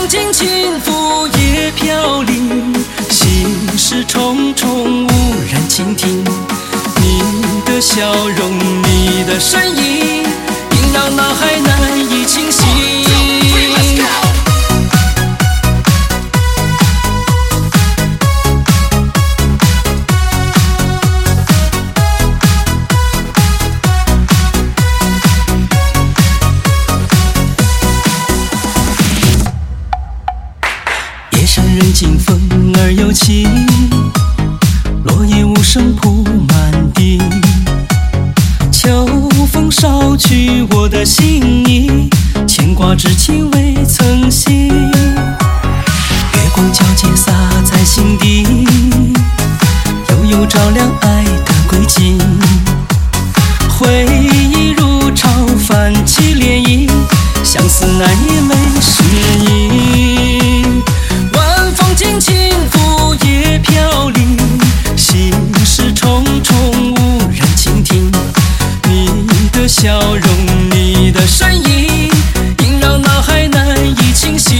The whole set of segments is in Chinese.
风轻轻拂叶飘零，心事重重无人倾听。你的笑容，你的身影，硬让脑海难以清醒。夜深人静，风儿又起，落叶无声铺满地。秋风捎去我的心意，牵挂之情未曾息。月光皎洁洒在心底，悠悠照亮爱的轨迹。回忆如潮泛起涟漪，相思难言没诗意。晚风轻轻拂叶飘零，心事重重无人倾听。你的笑容，你的身影，硬让脑海难以清醒。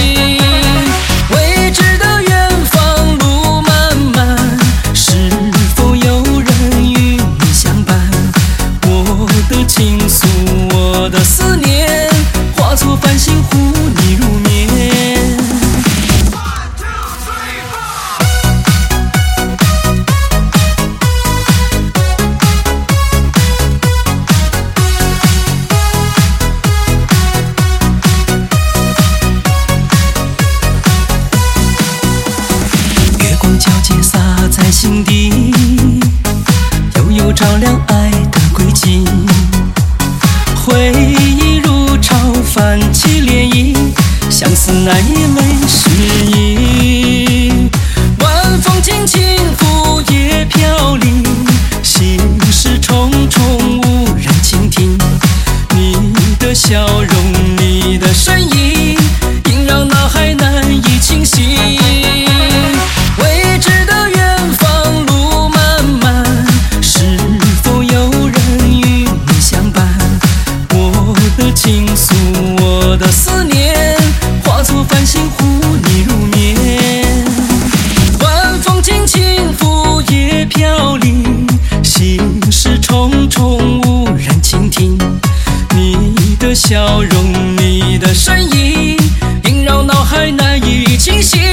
未知的远方路漫漫，是否有人与你相伴？我的情愫，我的思念，化作繁星护你入眠。月光皎洁洒在心底，悠悠照亮爱的轨迹。回忆如潮泛起涟漪，相思难言没诗意。晚风轻轻拂叶飘零，心事重重无人倾听。你的笑容，你的身影，硬让脑海难以清醒。未知的远方路漫漫，是否有人与你相伴？我的情愫，我的思念，化作繁星护你入眠。晚风轻轻拂叶飘零，心事重重无人倾听。你的笑容，你的身影，萦绕脑海难以清醒。